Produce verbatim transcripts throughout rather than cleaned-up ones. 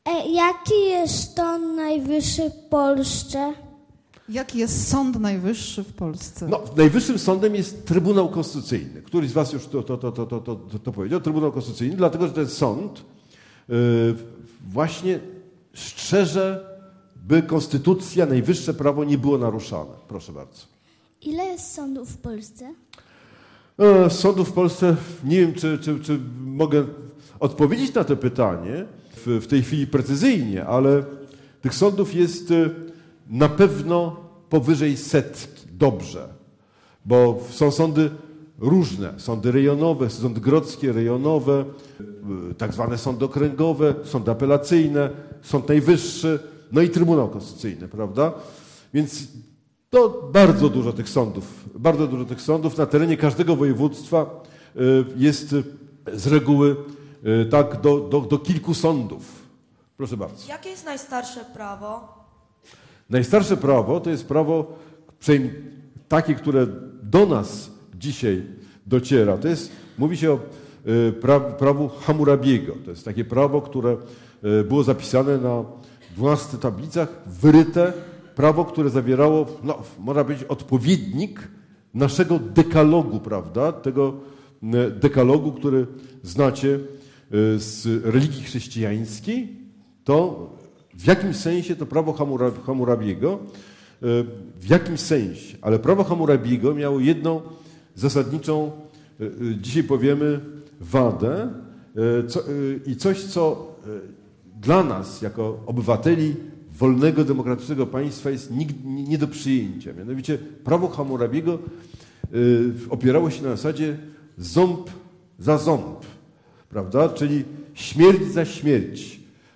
E, jaki jest Sąd Najwyższy w Polsce? Jaki jest Sąd Najwyższy w Polsce? No, najwyższym sądem jest Trybunał Konstytucyjny. Któryś z was już to, to, to, to, to, to, to powiedział. Trybunał Konstytucyjny, dlatego że ten sąd yy, właśnie strzeże, by konstytucja, najwyższe prawo nie było naruszane. Proszę bardzo. Ile jest sądów w Polsce? E, sądów w Polsce, nie wiem, czy, czy, czy mogę odpowiedzieć na to pytanie w, w tej chwili precyzyjnie, ale tych sądów jest na pewno powyżej setki. Dobrze, bo są sądy różne. Sądy rejonowe, sądy grodzkie, rejonowe, tak zwane sądy okręgowe, sądy apelacyjne, Sąd Najwyższy, no i Trybunał Konstytucyjny, prawda? Więc to bardzo dużo tych sądów, bardzo dużo tych sądów na terenie każdego województwa jest z reguły tak do, do, do kilku sądów. Proszę bardzo. Jakie jest najstarsze prawo? Najstarsze prawo to jest prawo takie, które do nas dzisiaj dociera. To jest, mówi się o praw, prawu Hammurabiego. To jest takie prawo, które było zapisane na dwunastu tablicach, wyryte. Prawo, które zawierało, no, można powiedzieć, odpowiednik naszego dekalogu, prawda? Tego dekalogu, który znacie z religii chrześcijańskiej, to w jakimś sensie to prawo Hammurabiego, w jakimś sensie, ale prawo Hammurabiego miało jedną zasadniczą, dzisiaj powiemy, wadę co, i coś, co dla nas, jako obywateli wolnego, demokratycznego państwa jest nie do przyjęcia. Mianowicie prawo Hammurabiego opierało się na zasadzie ząb za ząb, prawda? Czyli śmierć za śmierć.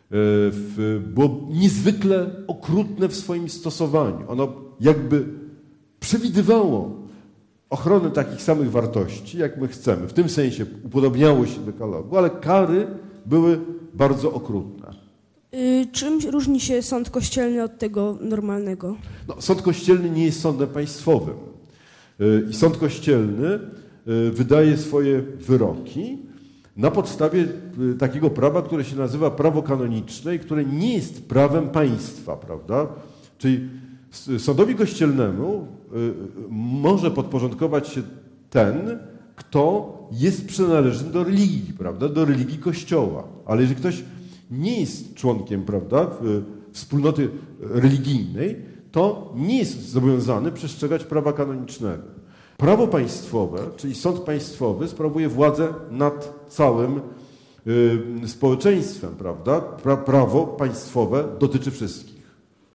Było niezwykle okrutne w swoim stosowaniu. Ono jakby przewidywało ochronę takich samych wartości, jak my chcemy. W tym sensie upodobniało się do dekalogu, ale kary były bardzo okrutne. Y, czym różni się sąd kościelny od tego normalnego? No, sąd kościelny nie jest sądem państwowym. I sąd kościelny wydaje swoje wyroki na podstawie takiego prawa, które się nazywa prawo kanoniczne i które nie jest prawem państwa, prawda? Czyli sądowi kościelnemu może podporządkować się ten, kto jest przynależny do religii, prawda? Do religii Kościoła. Ale jeżeli ktoś nie jest członkiem, prawda, wspólnoty religijnej, to nie jest zobowiązany przestrzegać prawa kanonicznego. Prawo państwowe, czyli sąd państwowy, sprawuje władzę nad całym y, społeczeństwem, prawda? Pra, prawo państwowe dotyczy wszystkich.